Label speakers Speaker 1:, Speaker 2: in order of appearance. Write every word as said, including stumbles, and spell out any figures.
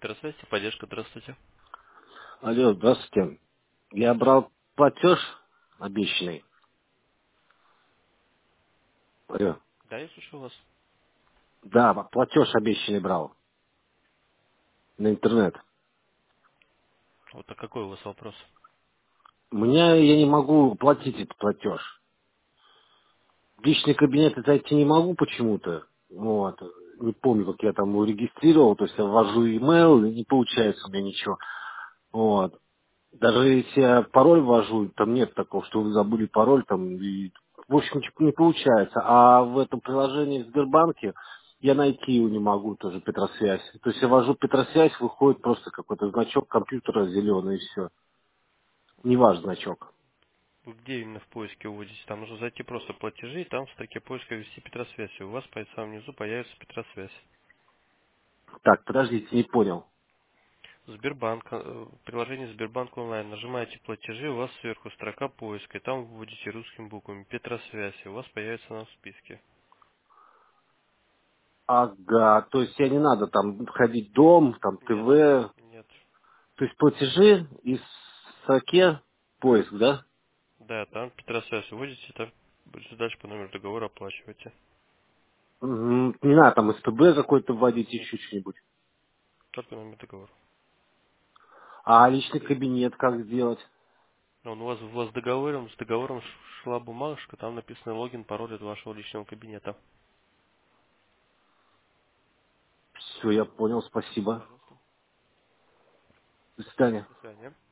Speaker 1: Здравствуйте, поддержка, здравствуйте.
Speaker 2: Алло, здравствуйте. Я брал платеж обещанный. Алло.
Speaker 1: Да, я слушаю вас.
Speaker 2: Да, платеж обещанный брал на интернет.
Speaker 1: Вот а какой у вас вопрос?
Speaker 2: У меня я не могу платить этот платеж. В личный кабинет я зайти не могу почему-то. Вот. Не помню, как я там его регистрировал. То есть я ввожу имейл, и не получается у меня ничего. Вот. Даже если я пароль ввожу, там нет такого, что вы забыли пароль, там, и, в общем, ничего не получается. А в этом приложении в Сбербанке я найти его не могу, тоже Петросвязь. То есть я ввожу Петросвязь, выходит просто какой-то значок компьютера зеленый, и все. Не ваш значок.
Speaker 1: Вы где именно в поиске уводите? Там нужно зайти просто платежи, и там в строке поиска ввести Петросвязь. И у вас по самому внизу появится Петросвязь.
Speaker 2: Так, подождите, не понял.
Speaker 1: Сбербанк, э, приложение Сбербанк онлайн. Нажимаете платежи, у вас сверху строка поиска, и там вы вводите русскими буквами Петросвязь, и у вас появится она в списке.
Speaker 2: Ага, то есть я не надо там входить в дом, там
Speaker 1: Нет,
Speaker 2: ТВ.
Speaker 1: нет.
Speaker 2: То есть платежи и в строке поиск, да?
Speaker 1: Да, там Петросвязь вводите, там дальше по номеру договора оплачиваете.
Speaker 2: Мгм. Не надо там СТБ какой-то вводить,
Speaker 1: Нет,
Speaker 2: еще что-нибудь.
Speaker 1: только номер договора.
Speaker 2: А личный кабинет как сделать?
Speaker 1: Он у вас, у вас с договором, с договором ш- шла бумажка, там написано логин, пароль от вашего личного кабинета.
Speaker 2: Все, я понял, спасибо.
Speaker 1: Пожалуйста.
Speaker 2: До свидания.
Speaker 1: До свидания.